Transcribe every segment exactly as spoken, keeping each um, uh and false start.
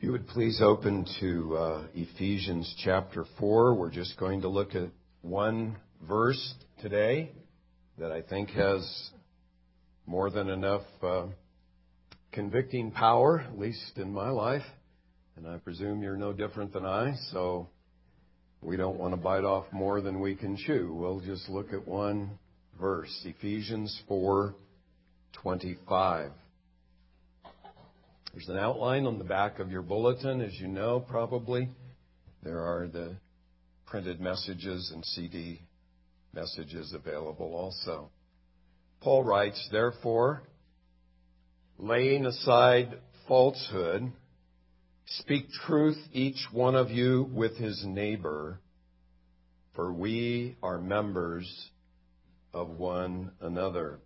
You would please open to uh, Ephesians chapter four. We're just going to look at one verse today that I think has more than enough uh, convicting power, at least in my life. And I presume you're no different than I, so we don't want to bite off more than we can chew. We'll just look at one verse, Ephesians four twenty-five. There's an outline on the back of your bulletin, as you know, probably. There are the printed messages and C D messages available also. Paul writes, "Therefore, laying aside falsehood, speak truth each one of you with his neighbor, for we are members of one another."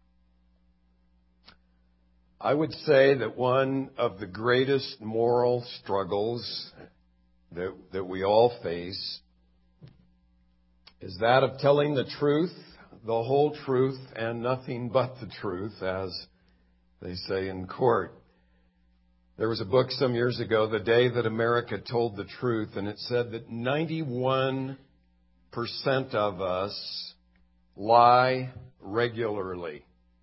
I would say that one of the greatest moral struggles that, that we all face is that of telling the truth, the whole truth, and nothing but the truth, as they say in court. There was a book some years ago, The Day That America Told the Truth, and it said that ninety-one percent of us lie regularly.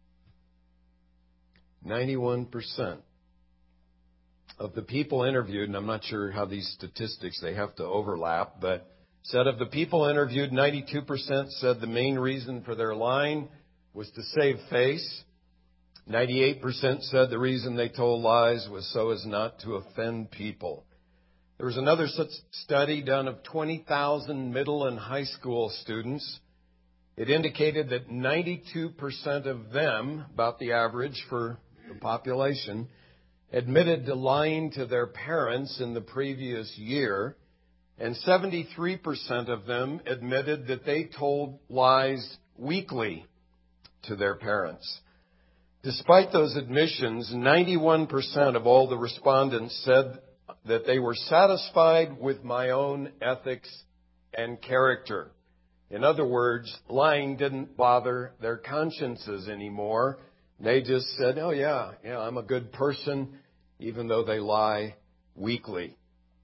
ninety-one percent of the people interviewed, and I'm not sure how these statistics, they have to overlap, but said of the people interviewed, ninety-two percent said the main reason for their lying was to save face. ninety-eight percent said the reason they told lies was so as not to offend people. There was another such study done of twenty thousand middle and high school students. It indicated that ninety-two percent of them, about the average for the population, admitted to lying to their parents in the previous year, and seventy-three percent of them admitted that they told lies weekly to their parents. Despite those admissions, ninety-one percent of all the respondents said that they were satisfied with my own ethics and character. In other words, lying didn't bother their consciences anymore. They just said, oh yeah, yeah, I'm a good person, even though they lie weekly.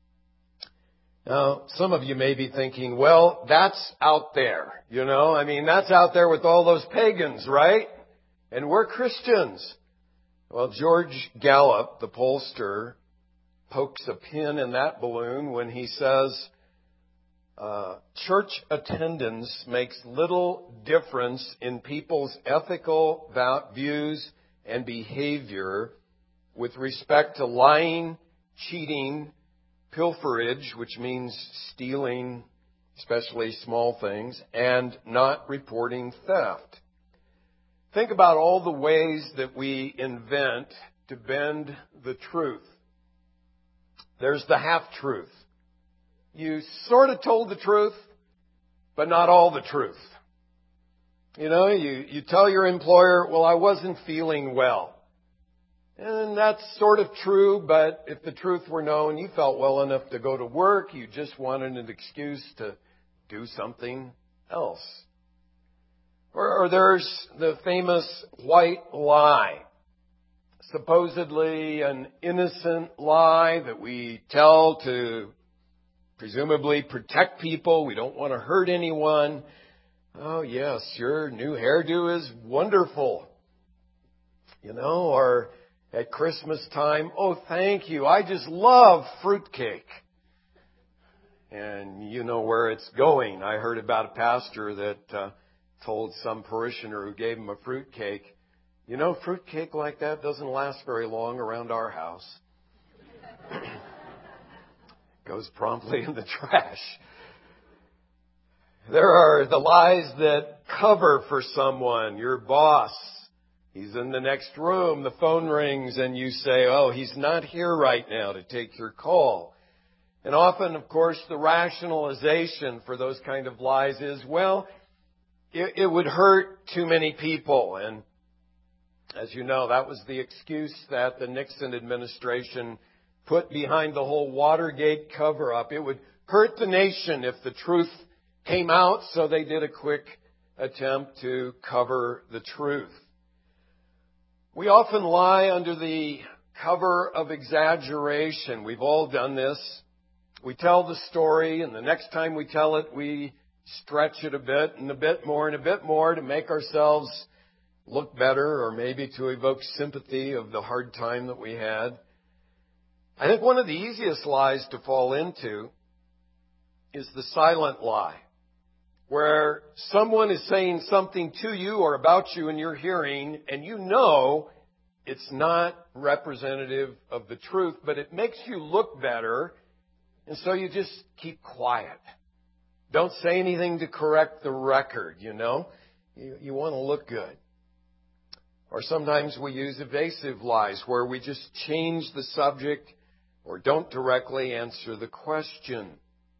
Now, some of you may be thinking, well, that's out there, you know, I mean, that's out there with all those pagans, right? And we're Christians. Well, George Gallup, the pollster, pokes a pin in that balloon when he says, Uh, church attendance makes little difference in people's ethical views and behavior with respect to lying, cheating, pilferage, which means stealing, especially small things, and not reporting theft. Think about all the ways that we invent to bend the truth. There's the half-truth. You sort of told the truth, but not all the truth. You know, you, you tell your employer, well, I wasn't feeling well. And that's sort of true, but if the truth were known, you felt well enough to go to work. You just wanted an excuse to do something else. Or, or there's the famous white lie. Supposedly an innocent lie that we tell to presumably protect people. We don't want to hurt anyone. Oh, yes, your new hairdo is wonderful. You know, or at Christmas time, oh, thank you. I just love fruitcake. And you know where it's going. I heard about a pastor that uh, told some parishioner who gave him a fruitcake, you know, fruitcake like that doesn't last very long around our house. Goes promptly in the trash. There are the lies that cover for someone. Your boss, he's in the next room, the phone rings, and you say, oh, he's not here right now to take your call. And often, of course, the rationalization for those kind of lies is, well, it, it would hurt too many people. And as you know, that was the excuse that the Nixon administration put behind the whole Watergate cover-up. It would hurt the nation if the truth came out, so they did a quick attempt to cover the truth. We often lie under the cover of exaggeration. We've all done this. We tell the story, and the next time we tell it, we stretch it a bit and a bit more and a bit more to make ourselves look better, or maybe to evoke sympathy of the hard time that we had. I think one of the easiest lies to fall into is the silent lie, where someone is saying something to you or about you in your hearing, and you know it's not representative of the truth, but it makes you look better, and so you just keep quiet. Don't say anything to correct the record, you know. You, you want to look good. Or sometimes we use evasive lies where we just change the subject or don't directly answer the question.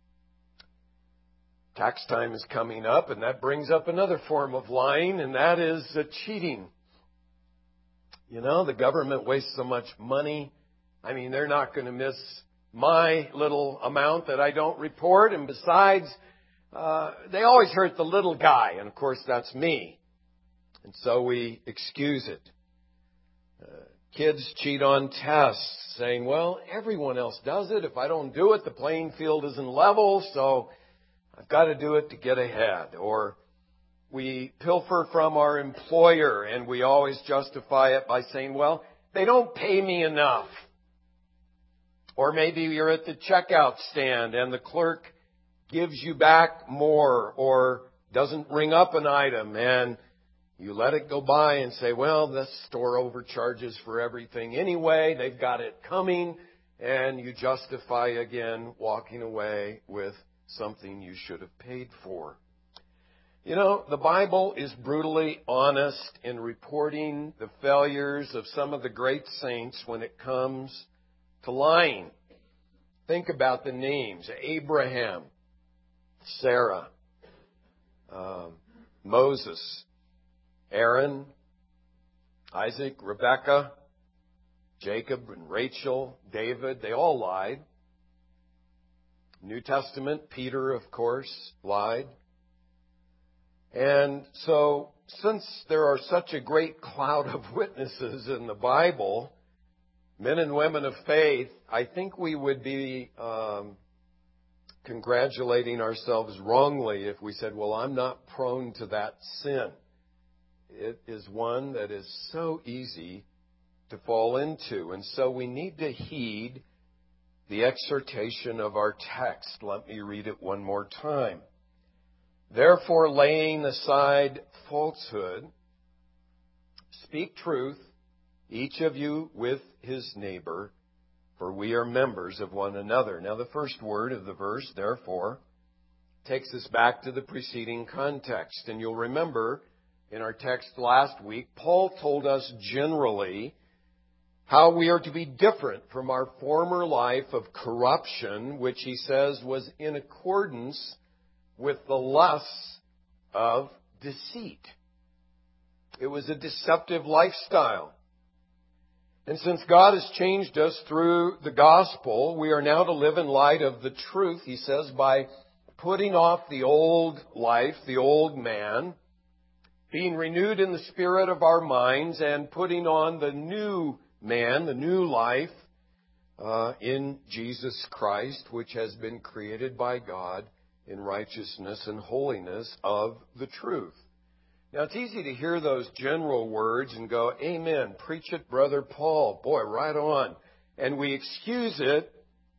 Tax time is coming up, and that brings up another form of lying, and that is uh, cheating. You know, the government wastes so much money. I mean, they're not going to miss my little amount that I don't report. And besides, uh, they always hurt the little guy. And of course, that's me. And so we excuse it. Uh, kids cheat on tests, saying, well, everyone else does it. If I don't do it, the playing field isn't level, so I've got to do it to get ahead. Or we pilfer from our employer, and we always justify it by saying, well, they don't pay me enough. Or maybe you're at the checkout stand and the clerk gives you back more or doesn't ring up an item, and you let it go by and say, well, this store overcharges for everything anyway. They've got it coming. And you justify again walking away with something you should have paid for. You know, the Bible is brutally honest in reporting the failures of some of the great saints when it comes to lying. Think about the names: Abraham, Sarah, um, Moses, Aaron, Isaac, Rebekah, Jacob and Rachel, David. They all lied. New Testament, Peter, of course, lied. And so, since there are such a great cloud of witnesses in the Bible, men and women of faith, I think we would be um, congratulating ourselves wrongly if we said, well, I'm not prone to that sin. It is one that is so easy to fall into. And so we need to heed the exhortation of our text. Let me read it one more time. Therefore, laying aside falsehood, speak truth, each of you with his neighbor, for we are members of one another. Now, the first word of the verse, therefore, takes us back to the preceding context. And you'll remember in our text last week, Paul told us generally how we are to be different from our former life of corruption, which he says was in accordance with the lusts of deceit. It was a deceptive lifestyle. And since God has changed us through the gospel, we are now to live in light of the truth, he says, by putting off the old life, the old man, being renewed in the spirit of our minds, and putting on the new man, the new life uh, in Jesus Christ, which has been created by God in righteousness and holiness of the truth. Now, it's easy to hear those general words and go, amen, preach it, Brother Paul. Boy, right on. And we excuse it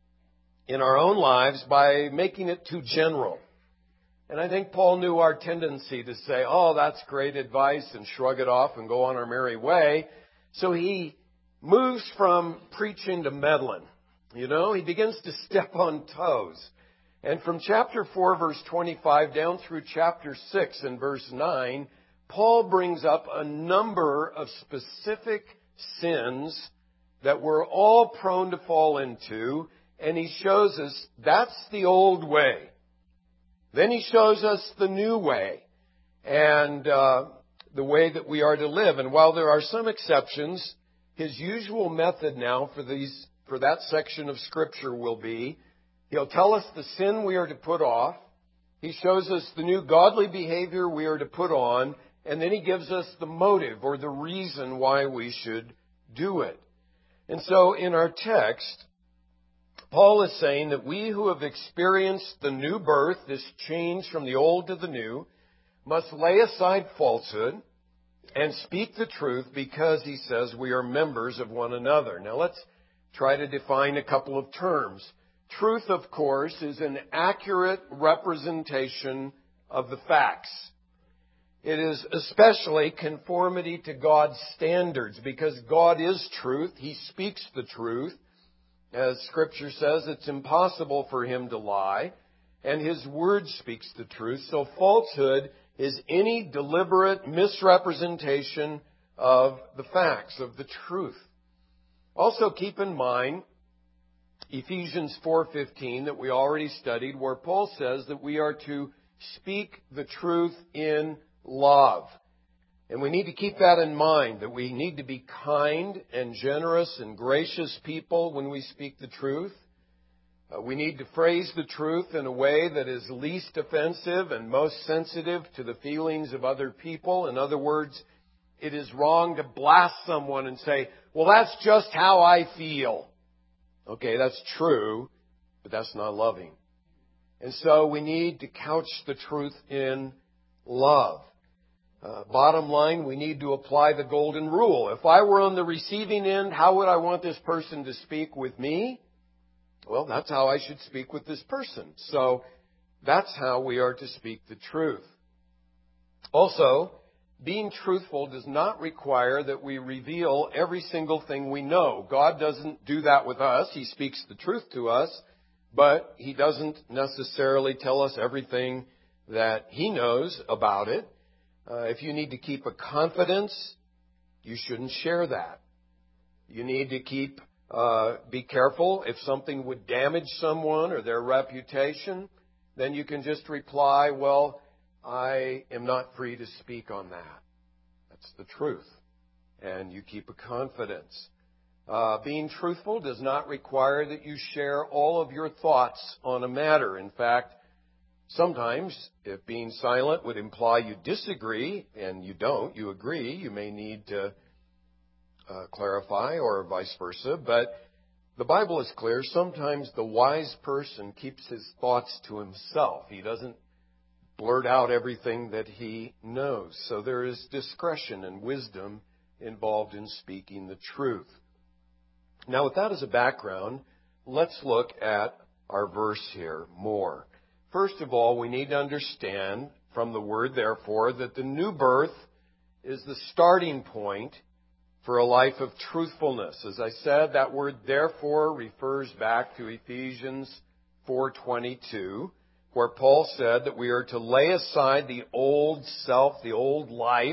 in our own lives by making it too general. And I think Paul knew our tendency to say, oh, that's great advice, and shrug it off and go on our merry way. So he moves from preaching to meddling. You know, he begins to step on toes. And from chapter four, verse twenty-five, down through chapter six and verse nine, Paul brings up a number of specific sins that we're all prone to fall into, and he shows us that's the old way. Then he shows us the new way, and uh, the way that we are to live. And while there are some exceptions, his usual method now for these for that section of Scripture will be, he'll tell us the sin we are to put off. He shows us the new godly behavior we are to put on. And then he gives us the motive or the reason why we should do it. And so in our text, Paul is saying that we who have experienced the new birth, this change from the old to the new, must lay aside falsehood and speak the truth because, he says, we are members of one another. Now let's try to define a couple of terms. Truth, of course, is an accurate representation of the facts. It is especially conformity to God's standards because God is truth. He speaks the truth. As Scripture says, it's impossible for Him to lie, and His Word speaks the truth. So falsehood is any deliberate misrepresentation of the facts, of the truth. Also keep in mind Ephesians four fifteen that we already studied, where Paul says that we are to speak the truth in love. And we need to keep that in mind, that we need to be kind and generous and gracious people when we speak the truth. Uh, we need to phrase the truth in a way that is least offensive and most sensitive to the feelings of other people. In other words, it is wrong to blast someone and say, well, that's just how I feel. Okay, that's true, but that's not loving. And so we need to couch the truth in love. Uh, bottom line, we need to apply the golden rule. If I were on the receiving end, how would I want this person to speak with me? Well, that's how I should speak with this person. So that's how we are to speak the truth. Also, being truthful does not require that we reveal every single thing we know. God doesn't do that with us. He speaks the truth to us, but He doesn't necessarily tell us everything that He knows about it. Uh, if you need to keep a confidence, you shouldn't share that. You need to keep, uh, be careful. If something would damage someone or their reputation, then you can just reply, well, I am not free to speak on that. That's the truth. And you keep a confidence. Uh, being truthful does not require that you share all of your thoughts on a matter. In fact, sometimes, if being silent would imply you disagree, and you don't, you agree, you may need to uh, clarify or vice versa. But the Bible is clear. Sometimes the wise person keeps his thoughts to himself. He doesn't blurt out everything that he knows. So there is discretion and wisdom involved in speaking the truth. Now, with that as a background, let's look at our verse here more. First of all, we need to understand from the word, therefore, that the new birth is the starting point for a life of truthfulness. As I said, that word therefore refers back to Ephesians four twenty-two, where Paul said that we are to lay aside the old self, the old life.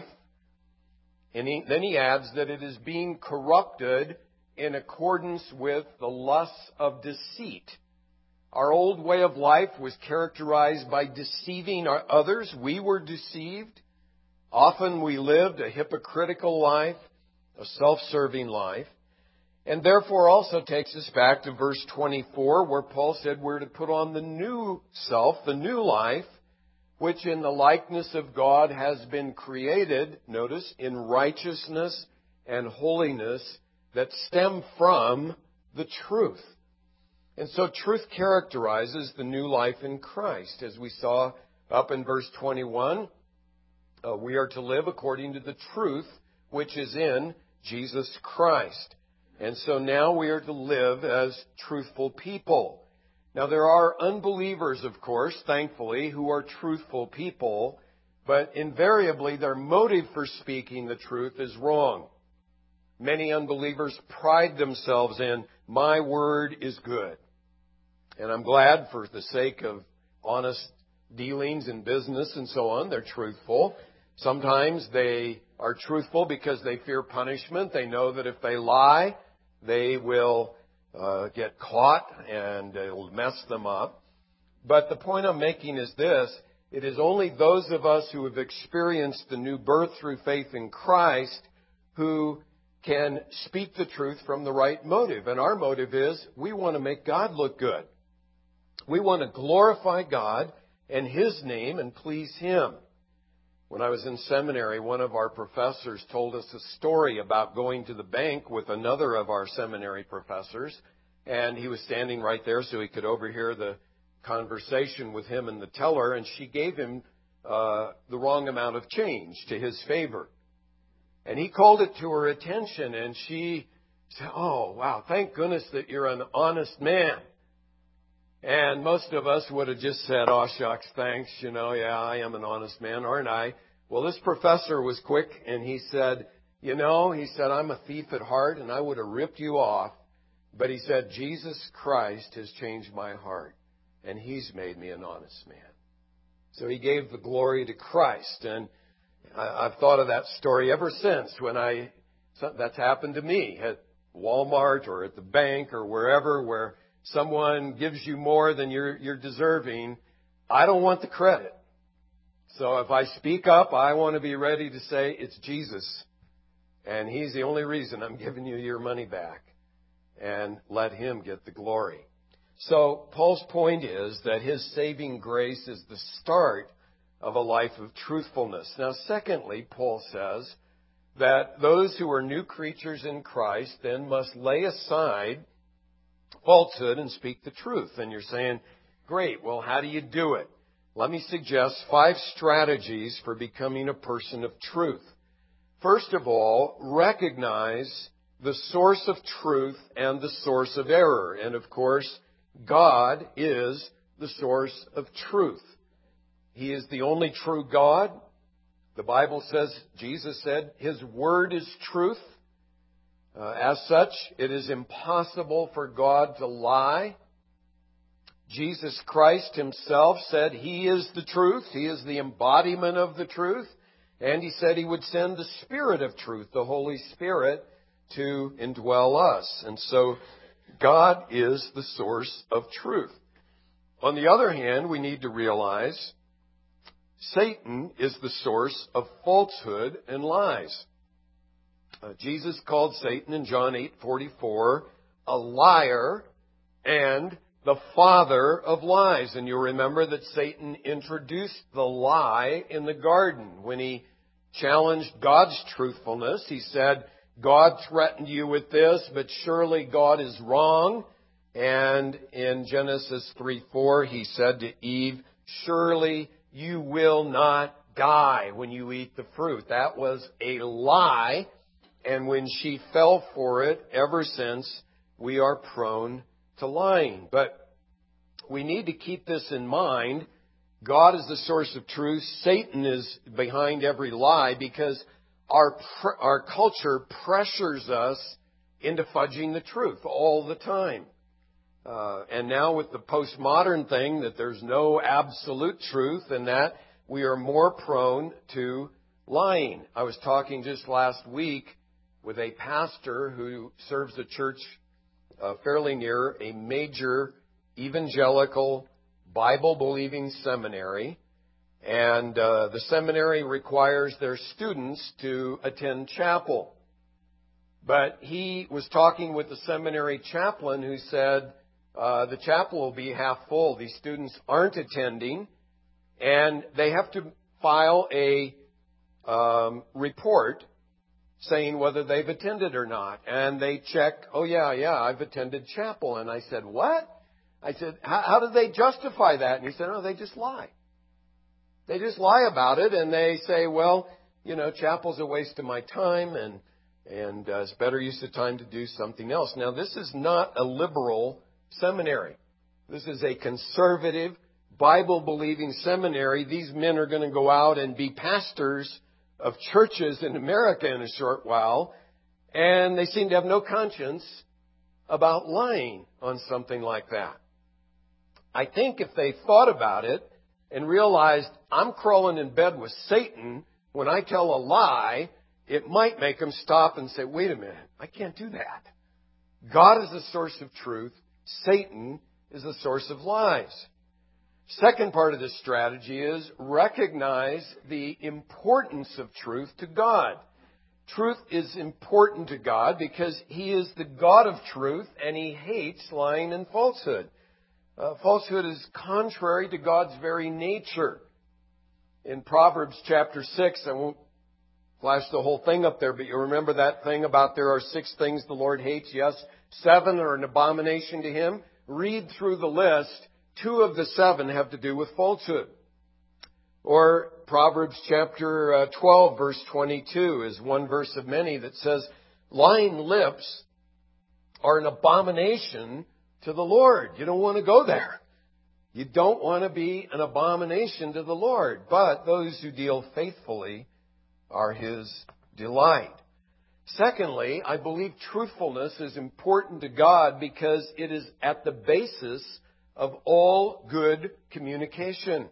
And he, then he adds that it is being corrupted in accordance with the lusts of deceit. Our old way of life was characterized by deceiving our others. We were deceived. Often we lived a hypocritical life, a self-serving life. And therefore also takes us back to verse twenty-four, where Paul said we're to put on the new self, the new life, which in the likeness of God has been created, notice, in righteousness and holiness that stem from the truth. And so truth characterizes the new life in Christ. As we saw up in verse twenty-one, uh, we are to live according to the truth which is in Jesus Christ. And so now we are to live as truthful people. Now there are unbelievers, of course, thankfully, who are truthful people, but invariably their motive for speaking the truth is wrong. Many unbelievers pride themselves in, my word is good. And I'm glad for the sake of honest dealings in business and so on, they're truthful. Sometimes they are truthful because they fear punishment. They know that if they lie, they will uh, get caught and it'll mess them up. But the point I'm making is this. It is only those of us who have experienced the new birth through faith in Christ who can speak the truth from the right motive. And our motive is we want to make God look good. We want to glorify God and His name and please Him. When I was in seminary, one of our professors told us a story about going to the bank with another of our seminary professors, and he was standing right there so he could overhear the conversation with him and the teller, and she gave him uh, the wrong amount of change to his favor. And he called it to her attention, and she said, "Oh, wow, thank goodness that you're an honest man." And most of us would have just said, "Oh, shucks, thanks, you know, yeah, I am an honest man, aren't I?" Well, this professor was quick, and he said, "You know," he said, "I'm a thief at heart, and I would have ripped you off." But he said, "Jesus Christ has changed my heart, and He's made me an honest man." So he gave the glory to Christ. And I've thought of that story ever since when I, that's happened to me at Walmart or at the bank or wherever, where someone gives you more than you're, you're deserving. I don't want the credit. So if I speak up, I want to be ready to say it's Jesus. And He's the only reason I'm giving you your money back. And let Him get the glory. So Paul's point is that his saving grace is the start of a life of truthfulness. Now, secondly, Paul says that those who are new creatures in Christ then must lay aside falsehood and speak the truth. And you're saying, great, well, how do you do it? Let me suggest five strategies for becoming a person of truth. First of all, recognize the source of truth and the source of error. And of course, God is the source of truth. He is the only true God. The Bible says, Jesus said, His word is truth. Uh, as such, it is impossible for God to lie. Jesus Christ Himself said He is the truth. He is the embodiment of the truth. And He said He would send the Spirit of truth, the Holy Spirit, to indwell us. And so God is the source of truth. On the other hand, we need to realize Satan is the source of falsehood and lies. Uh, Jesus called Satan in John eight forty-four a liar and the father of lies. And you'll remember that Satan introduced the lie in the garden when he challenged God's truthfulness. He said, God threatened you with this, but surely God is wrong. And in Genesis three four, He said to Eve, surely you will not die when you eat the fruit. That was a lie. And when she fell for it, ever since, we are prone to lying. But we need to keep this in mind. God is the source of truth. Satan is behind every lie because our our culture pressures us into fudging the truth all the time. Uh, and now with the postmodern thing that there's no absolute truth and that we are more prone to lying. I was talking just last week with a pastor who serves a church uh, fairly near a major evangelical Bible-believing seminary. And uh, the seminary requires their students to attend chapel. But he was talking with the seminary chaplain who said, uh, the chapel will be half full. These students aren't attending, and they have to file a um, report saying whether they've attended or not. And they check, oh, yeah, yeah, I've attended chapel. And I said, what? I said, how, how do they justify that? And he said, oh, they just lie. They just lie about it, and they say, well, you know, chapel's a waste of my time, and and uh, it's better use of time to do something else. Now, this is not a liberal seminary. This is a conservative, Bible-believing seminary. These men are going to go out and be pastors of churches in America in a short while, and they seem to have no conscience about lying on something like that. I think if they thought about it and realized I'm crawling in bed with Satan when I tell a lie, it might make them stop and say, wait a minute, I can't do that. God is the source of truth. Satan is the source of lies. Second part of this strategy is recognize the importance of truth to God. Truth is important to God because He is the God of truth and He hates lying and falsehood. Uh, falsehood is contrary to God's very nature. in Proverbs chapter six, I won't flash the whole thing up there, but you remember that thing about there are six things the Lord hates? Yes, seven are an abomination to Him. Read through the list. Two of the seven have to do with falsehood. Or Proverbs chapter twelve, verse twenty-two is one verse of many that says, lying lips are an abomination to the Lord. You don't want to go there. You don't want to be an abomination to the Lord. But those who deal faithfully are His delight. Secondly, I believe truthfulness is important to God because it is at the basis of all good communication.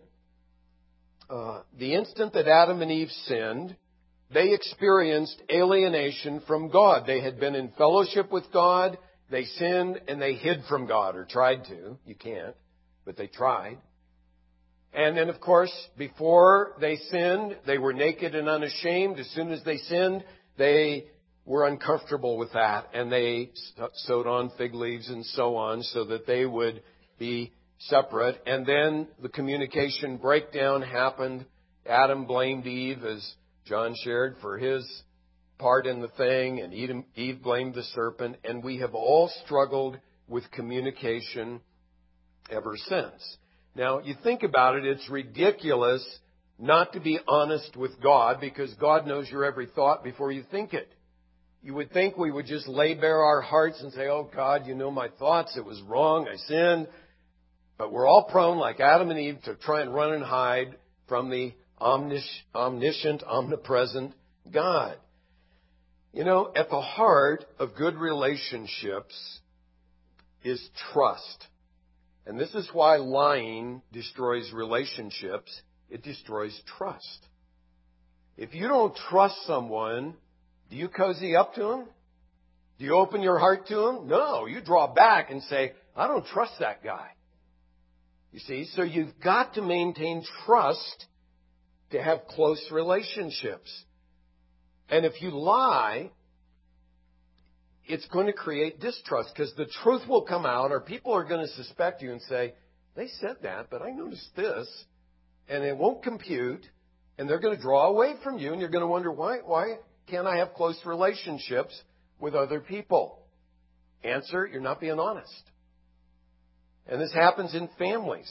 Uh, the instant that Adam and Eve sinned, they experienced alienation from God. They had been in fellowship with God. They sinned and they hid from God, or tried to. You can't, but they tried. And then, of course, before they sinned, they were naked and unashamed. As soon as they sinned, they were uncomfortable with that, and they sewed on fig leaves and so on so that they would be separate. And then the communication breakdown happened. Adam blamed Eve, as John shared, for his part in the thing, and Eve blamed the serpent. And we have all struggled with communication ever since. Now, you think about it, it's ridiculous not to be honest with God because God knows your every thought before you think it. You would think we would just lay bare our hearts and say, oh God, you know my thoughts, it was wrong, I sinned. But we're all prone, like Adam and Eve, to try and run and hide from the omniscient, omnipresent God. You know, at the heart of good relationships is trust. And this is why lying destroys relationships. It destroys trust. If you don't trust someone, do you cozy up to them? Do you open your heart to them? No, you draw back and say, I don't trust that guy. You see, so you've got to maintain trust to have close relationships. And if you lie, it's going to create distrust because the truth will come out, or people are going to suspect you and say, they said that, but I noticed this, and it won't compute, and they're going to draw away from you, and you're going to wonder, why, why can't I have close relationships with other people? Answer, you're not being honest. And this happens in families.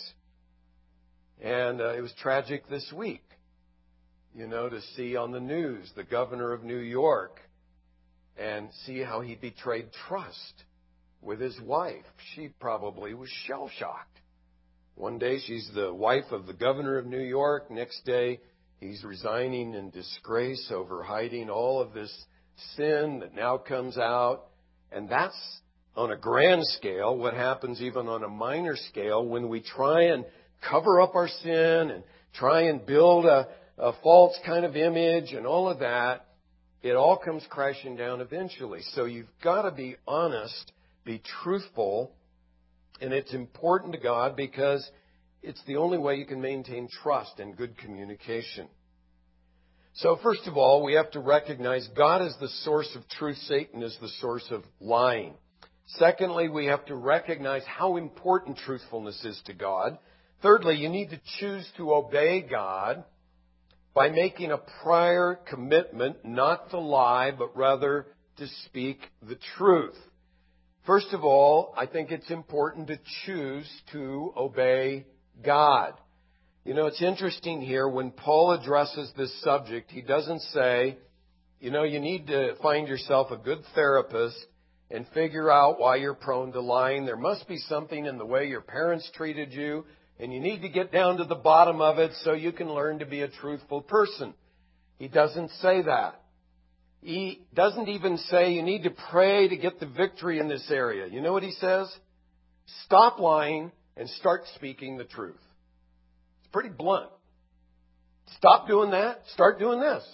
And uh, it was tragic this week, you know, to see on the news the governor of New York and see how he betrayed trust with his wife. She probably was shell-shocked. One day she's the wife of the governor of New York. Next day he's resigning in disgrace over hiding all of this sin that now comes out. And that's on a grand scale what happens even on a minor scale when we try and cover up our sin and try and build a, a false kind of image and all of that. It all comes crashing down eventually. So you've got to be honest, be truthful, and it's important to God because it's the only way you can maintain trust and good communication. So first of all, we have to recognize God is the source of truth. Satan is the source of lying. Secondly, we have to recognize how important truthfulness is to God. Thirdly, you need to choose to obey God by making a prior commitment not to lie, but rather to speak the truth. First of all, I think it's important to choose to obey God. You know, it's interesting here when Paul addresses this subject, he doesn't say, you know, you need to find yourself a good therapist and figure out why you're prone to lying. There must be something in the way your parents treated you, and you need to get down to the bottom of it so you can learn to be a truthful person. He doesn't say that. He doesn't even say you need to pray to get the victory in this area. You know what he says? Stop lying and start speaking the truth. It's pretty blunt. Stop doing that. Start doing this.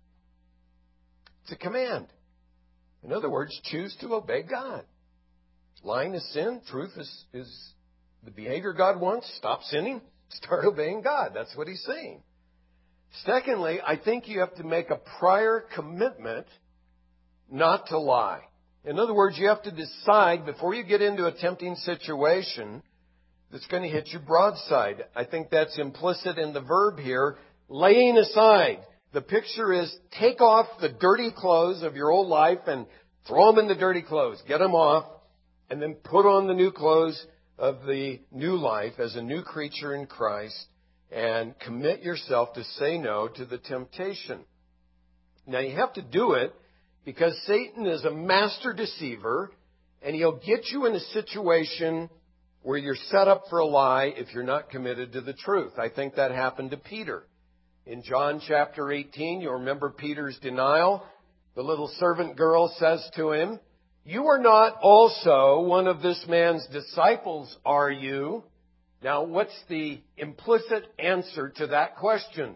It's a command. In other words, choose to obey God. Lying is sin. Truth is, is the behavior God wants. Stop sinning. Start obeying God. That's what he's saying. Secondly, I think you have to make a prior commitment not to lie. In other words, you have to decide before you get into a tempting situation that's going to hit you broadside. I think that's implicit in the verb here. laying aside. The picture is take off the dirty clothes of your old life and throw them in the dirty clothes. Get them off and then put on the new clothes of the new life as a new creature in Christ and commit yourself to say no to the temptation. Now you have to do it because Satan is a master deceiver and he'll get you in a situation where you're set up for a lie if you're not committed to the truth. I think that happened to Peter. In John chapter eighteen, you'll remember Peter's denial. The little servant girl says to him, "You are not also one of this man's disciples, are you?" Now, what's the implicit answer to that question?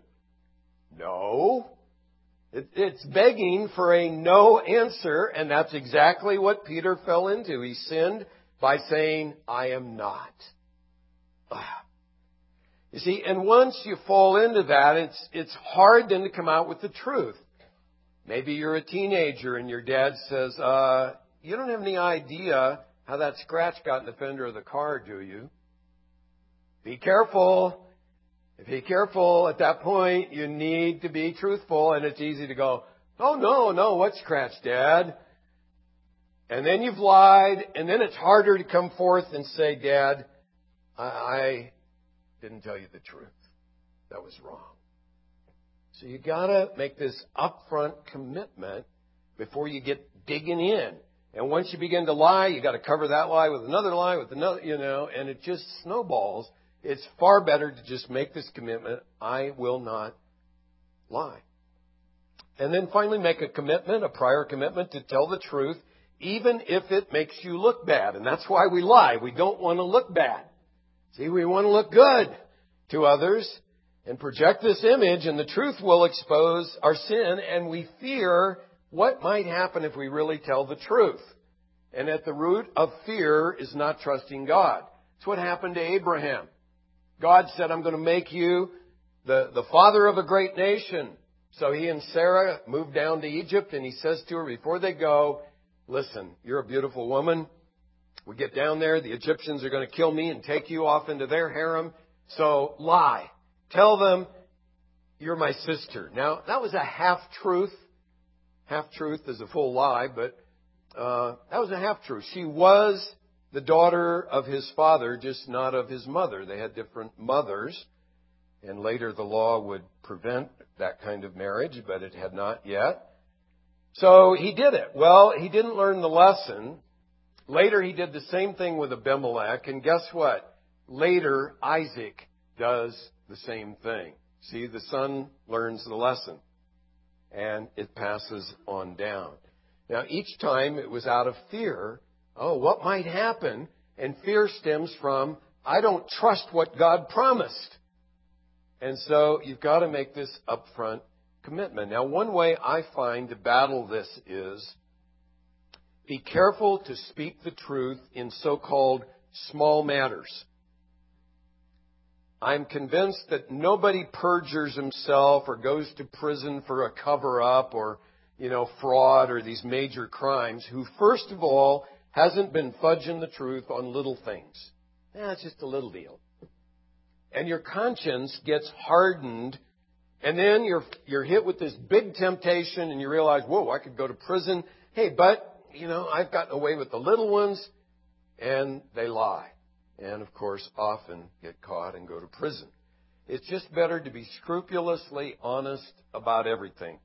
No. It, it's begging for a no answer, and that's exactly what Peter fell into. He sinned by saying, "I am not." Ah. You see, and once you fall into that, it's it's hard then to come out with the truth. Maybe you're a teenager and your dad says, uh, "You don't have any idea how that scratch got in the fender of the car, do you?" Be careful. Be careful. At that point, you need to be truthful, and it's easy to go, "Oh, no, no, what scratch, Dad?" And then you've lied, and then it's harder to come forth and say, "Dad, I, I didn't tell you the truth. That was wrong." So you gotta make this upfront commitment before you get digging in. And once you begin to lie, you gotta cover that lie with another lie, with another, you know, and it just snowballs. It's far better to just make this commitment. I will not lie. And then finally make a commitment, a prior commitment to tell the truth, even if it makes you look bad. And that's why we lie. We don't want to look bad. See, we want to look good to others and project this image, and the truth will expose our sin, and we fear what might happen if we really tell the truth. And at the root of fear is not trusting God. It's what happened to Abraham. God said, "I'm going to make you the, the father of a great nation." So he and Sarah moved down to Egypt, and he says to her before they go, "Listen, you're a beautiful woman. We get down there, the Egyptians are going to kill me and take you off into their harem. So lie. Tell them you're my sister." Now, that was a half-truth. Half-truth is a full lie, but uh, that was a half-truth. She was the daughter of his father, just not of his mother. They had different mothers, and later the law would prevent that kind of marriage, but it had not yet. So he did it. Well, he didn't learn the lesson. Later he did the same thing with Abimelech, and guess what? Later Isaac does the same thing. See, the son learns the lesson, and it passes on down. Now, each time it was out of fear. Oh, what might happen? And fear stems from, I don't trust what God promised. And so you've got to make this upfront commitment. Now, one way I find to battle this is be careful to speak the truth in so-called small matters. I'm convinced that nobody perjures himself or goes to prison for a cover-up or, you know, fraud or these major crimes who, first of all, hasn't been fudging the truth on little things. Yeah, it's just a little deal. And your conscience gets hardened, and then you're you're hit with this big temptation, and you realize, whoa, I could go to prison. Hey, but, you know, I've gotten away with the little ones, and they lie. And, of course, often get caught and go to prison. It's just better to be scrupulously honest about everything.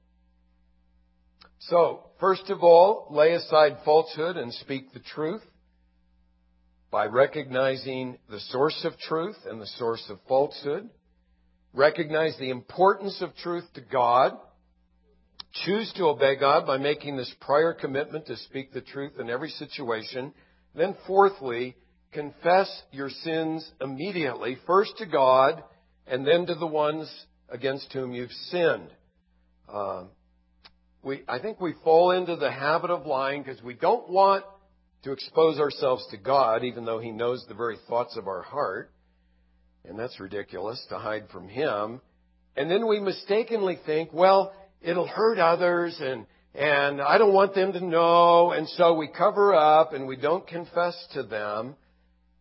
So, first of all, lay aside falsehood and speak the truth by recognizing the source of truth and the source of falsehood. Recognize the importance of truth to God. Choose to obey God by making this prior commitment to speak the truth in every situation. Then, fourthly, confess your sins immediately, first to God and then to the ones against whom you've sinned. Uh, We, I think we fall into the habit of lying because we don't want to expose ourselves to God, even though He knows the very thoughts of our heart. And that's ridiculous, to hide from Him. And then we mistakenly think, well, it'll hurt others and, and I don't want them to know. And so we cover up and we don't confess to them.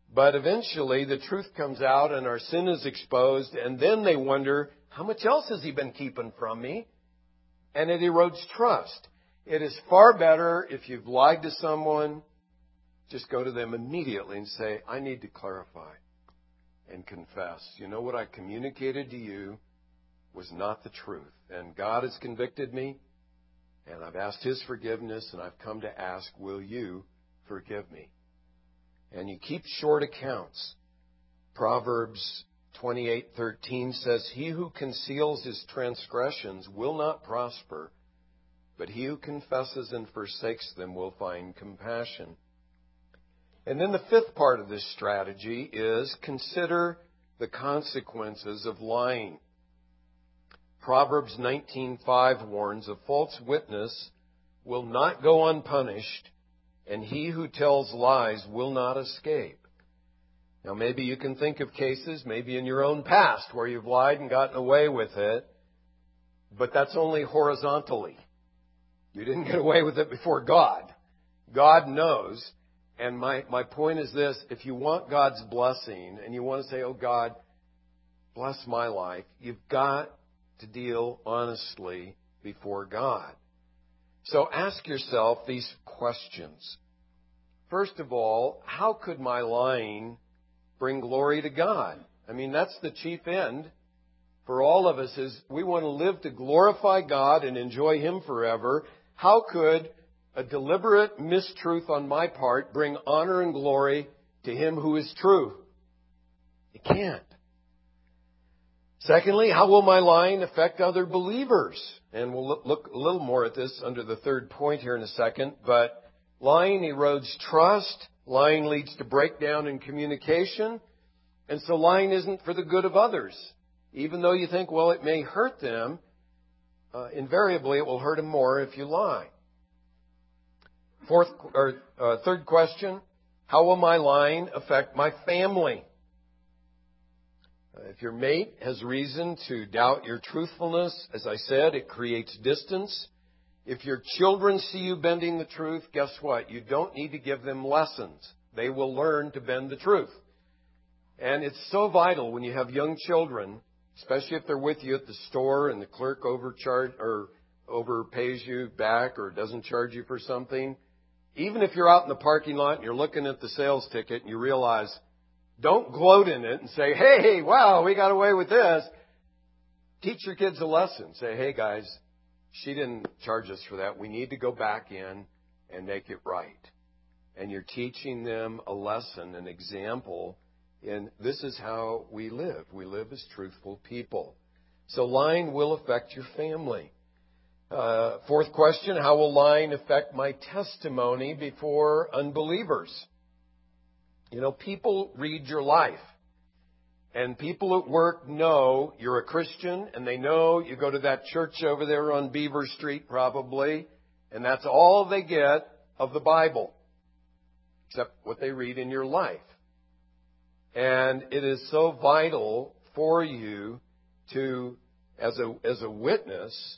But eventually the truth comes out and our sin is exposed, and then they wonder, how much else has he been keeping from me? And it erodes trust. It is far better if you've lied to someone, just go to them immediately and say, I need to clarify and confess. You know what I communicated to you was not the truth. And God has convicted me, and I've asked His forgiveness, and I've come to ask, will you forgive me? And you keep short accounts. Proverbs twenty-eight thirteen says, he who conceals his transgressions will not prosper, but he who confesses and forsakes them will find compassion. And then the fifth part of this strategy is consider the consequences of lying. Proverbs nineteen five warns, a false witness will not go unpunished, and he who tells lies will not escape. Now, maybe you can think of cases, maybe in your own past, where you've lied and gotten away with it, but that's only horizontally. You didn't get away with it before God. God knows. And my, my point is this, if you want God's blessing, and you want to say, oh God, bless my life, you've got to deal honestly before God. So ask yourself these questions. First of all, how could my lying bring glory to God? I mean, that's the chief end for all of us, is we want to live to glorify God and enjoy Him forever. How could a deliberate mistruth on my part bring honor and glory to Him who is true? It can't. Secondly, how will my lying affect other believers? And we'll look a little more at this under the third point here in a second. But lying erodes trust. Lying leads to breakdown in communication. And so lying isn't for the good of others. Even though you think, well, it may hurt them, uh, invariably it will hurt them more if you lie. Fourth or uh, third question, how will my lying affect my family? If your mate has reason to doubt your truthfulness, as I said, it creates distance. If your children see you bending the truth, guess what? You don't need to give them lessons. They will learn to bend the truth. And it's so vital when you have young children, especially if they're with you at the store and the clerk overcharge or overpays you back or doesn't charge you for something. Even if you're out in the parking lot and you're looking at the sales ticket and you realize, don't gloat in it and say, hey, wow, we got away with this. Teach your kids a lesson. Say, hey, guys, she didn't charge us for that. We need to go back in and make it right. And you're teaching them a lesson, an example, and this is how we live. We live as truthful people. So lying will affect your family. Uh, fourth question, how will lying affect my testimony before unbelievers? You know, people read your life. And people at work know you're a Christian, and they know you go to that church over there on Beaver Street probably, and that's all they get of the Bible, except what they read in your life. And it is so vital for you to, as a, as a witness,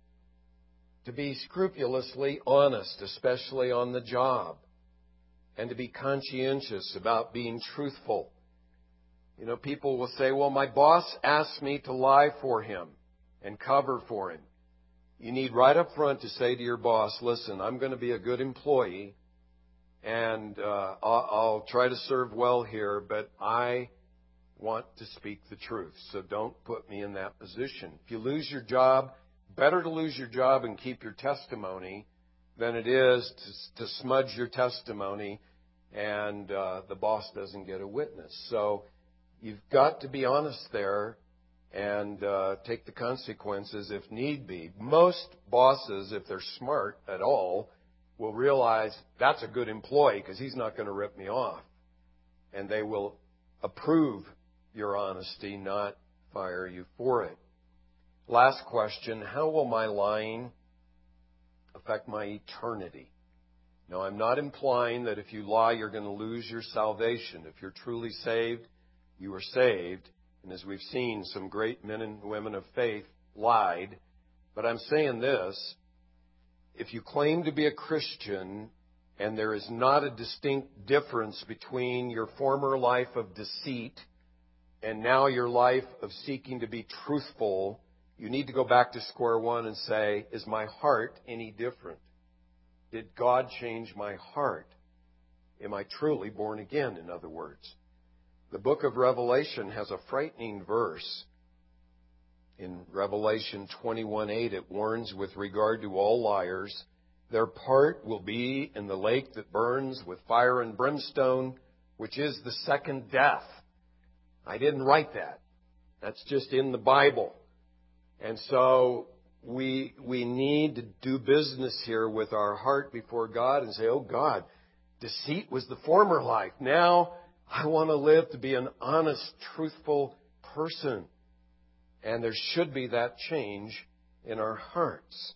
to be scrupulously honest, especially on the job, and to be conscientious about being truthful. You know, people will say, well, my boss asked me to lie for him and cover for him. You need right up front to say to your boss, listen, I'm going to be a good employee, and uh, I'll, I'll try to serve well here, but I want to speak the truth, so don't put me in that position. If you lose your job, better to lose your job and keep your testimony than it is to, to smudge your testimony and uh, the boss doesn't get a witness. So you've got to be honest there and uh, take the consequences if need be. Most bosses, if they're smart at all, will realize that's a good employee because he's not going to rip me off. And they will approve your honesty, not fire you for it. Last question, how will my lying affect my eternity? Now, I'm not implying that if you lie, you're going to lose your salvation. If you're truly saved, you are saved. And as we've seen, some great men and women of faith lied. But I'm saying this, if you claim to be a Christian And there is not a distinct difference between your former life of deceit and now your life of seeking to be truthful. You need to go back to square one and say, is my heart any different? Did God change my heart? Am I truly born again, in other words? The book of Revelation has a frightening verse. In Revelation twenty-one eight, it warns with regard to all liars, their part will be in the lake that burns with fire and brimstone, which is the second death. I didn't write that. That's just in the Bible. And so we we need to do business here with our heart before God and say, oh God, deceit was the former life. Now I want to live to be an honest, truthful person. And there should be that change in our hearts.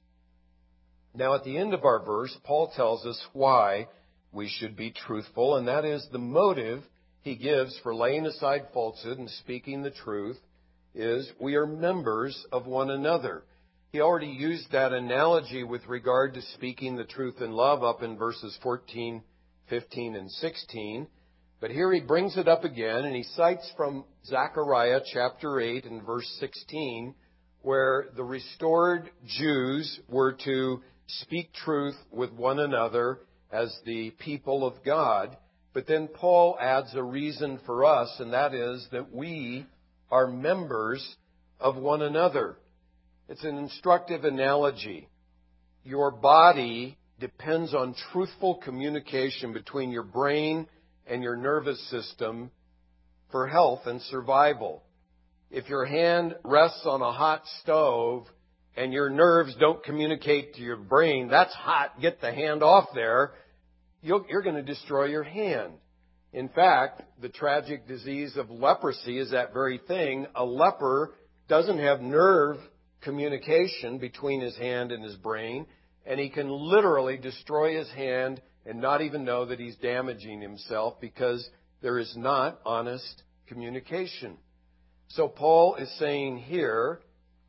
Now at the end of our verse, Paul tells us why we should be truthful, and that is the motive he gives for laying aside falsehood and speaking the truth is we are members of one another. He already used that analogy with regard to speaking the truth in love up in verses fourteen, fifteen, and sixteen. But here he brings it up again, and he cites from Zechariah chapter eight and verse sixteen, where the restored Jews were to speak truth with one another as the people of God. But then Paul adds a reason for us, and that is that we are members of one another. It's an instructive analogy. Your body depends on truthful communication between your brain and your nervous system for health and survival. If your hand rests on a hot stove and your nerves don't communicate to your brain, that's hot, get the hand off there, You'll, you're going to destroy your hand. In fact, the tragic disease of leprosy is that very thing. A leper doesn't have nerve communication between his hand and his brain, and he can literally destroy his hand and not even know that he's damaging himself because there is not honest communication. So Paul is saying here,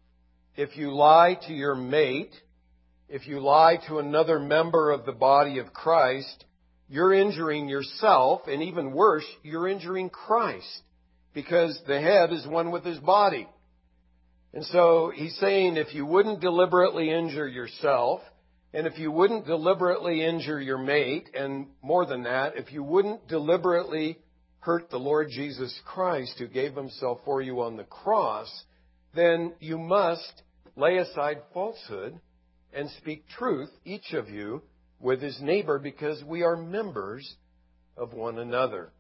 if you lie to your mate, if you lie to another member of the body of Christ, you're injuring yourself, and even worse, you're injuring Christ, because the head is one with his body. And so he's saying if you wouldn't deliberately injure yourself, and if you wouldn't deliberately injure your mate, and more than that, if you wouldn't deliberately hurt the Lord Jesus Christ who gave himself for you on the cross, then you must lay aside falsehood and speak truth, each of you, with his neighbor, because we are members of one another.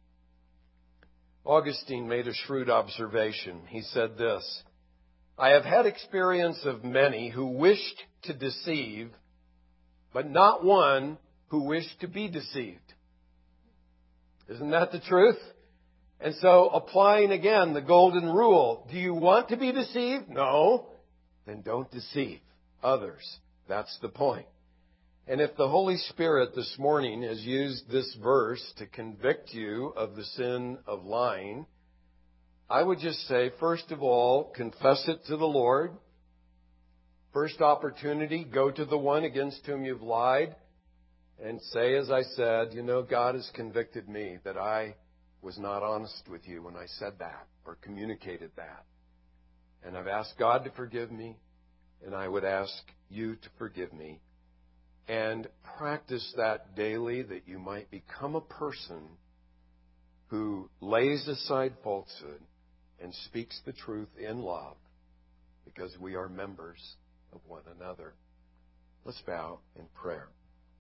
Augustine made a shrewd observation. He said this, I have had experience of many who wished to deceive, but not one who wished to be deceived. Isn't that the truth? And so, applying again the golden rule, do you want to be deceived? No. Then don't deceive others. That's the point. And if the Holy Spirit this morning has used this verse to convict you of the sin of lying, I would just say, first of all, confess it to the Lord. First opportunity, go to the one against whom you've lied and say, as I said, you know, God has convicted me that I was not honest with you when I said that or communicated that. And I've asked God to forgive me, and I would ask you to forgive me. And practice that daily, that you might become a person who lays aside falsehood and speaks the truth in love, because we are members of one another. Let's bow in prayer.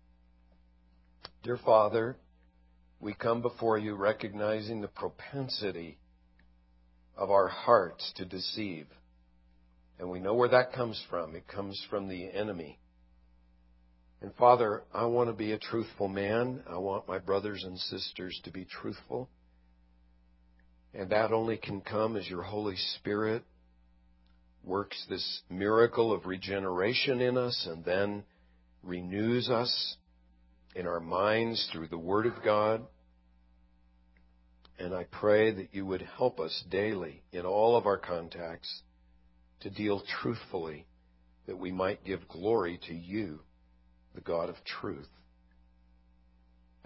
Dear Father, we come before you recognizing the propensity of our hearts to deceive. And we know where that comes from. It comes from the enemy. And Father, I want to be a truthful man. I want my brothers and sisters to be truthful. And that only can come as your Holy Spirit works this miracle of regeneration in us and then renews us in our minds through the Word of God. And I pray that you would help us daily in all of our contacts to deal truthfully, that we might give glory to you, the God of truth.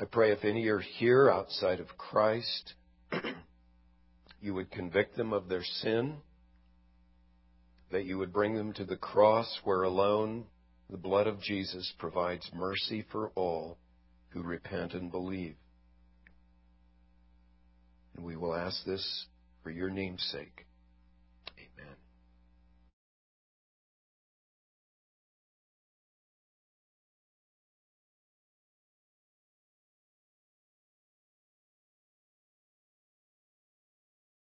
I pray if any are here outside of Christ, you would convict them of their sin, that you would bring them to the cross where alone the blood of Jesus provides mercy for all who repent and believe. And we will ask this for your name's sake.